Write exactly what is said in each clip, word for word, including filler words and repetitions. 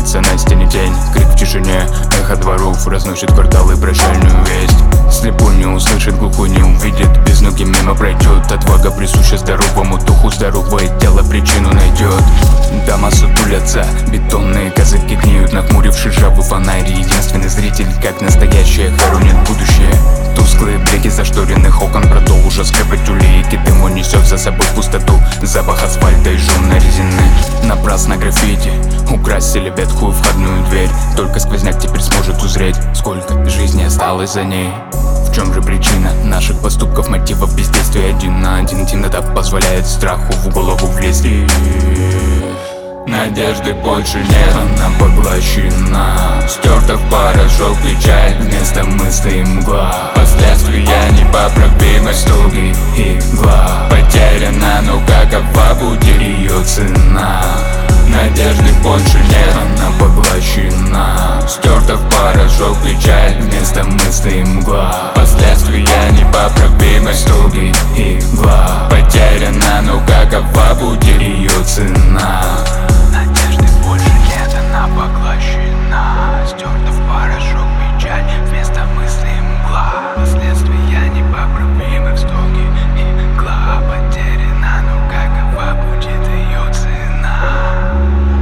Виднеется на стене тень, крик в тишине. Эхо дворов разносит кварталы прощальную весть. Слепой не услышит, глухой не увидит, безногий мимо пройдет. Отвага присуща здоровому духу, здоровое тело причину найдет. Дома сутулятся, бетонные козырьки гниют, нахмуривший ржавый фонарь. Единственный зритель, как настоящее, хоронит будущее. Тусклые блики зашторенных окон продолжат скрипать улики. Дым он несет за собой пустоту, запах асфальта и жжёной резины. Напрасно граффити украсили ветхую входную дверь. Только сквозняк теперь сможет узреть, сколько жизни осталось за ней. В чем же причина наших поступков, мотивов бездействия? Один на один темнота позволяет страху в голову влезть. И надежды больше нет, она поглощена, стерта в порошок печаль, вместо мыслей мгла. Последствия непоправимость, тугий игла. Потеряна, но какова будет ее цена? Надежды больше нет, она поглощена, стерта в порошок печаль, вместо мыслей мгла. Последствия непоправимость, тугий игла. Потеряна, но какова будет ее цена? Надежды больше нет, она поглощена, стерта в порошок печаль, вместо мыслей мгла. Последствия непоправимы, в стоге игла. Потеряна, но какова будет ее цена?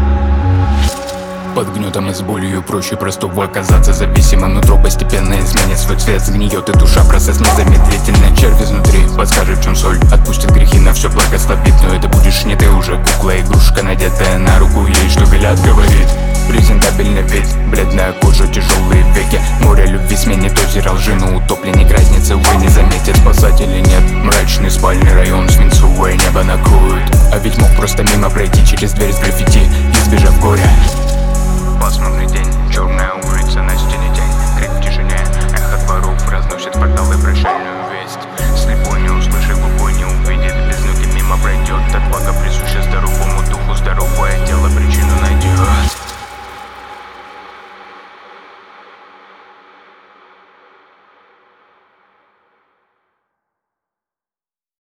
Под гнетом и с болью проще простого оказаться зависимым. Нутро постепенно изменит свой цвет, сгниет и душа процесс незамедлительный. Червь изнутри подскажет, в чем соль, отпустит грехи, на все благословит. Но это будешь не ты уже, кукла, игрушка, надетая на руку ей, что велят говорит. Презентабельный вид, бледная кожа, тяжелые веки. Море любви сменит озеро лжи, но утопленник разницы, увы, не заметит. Спасай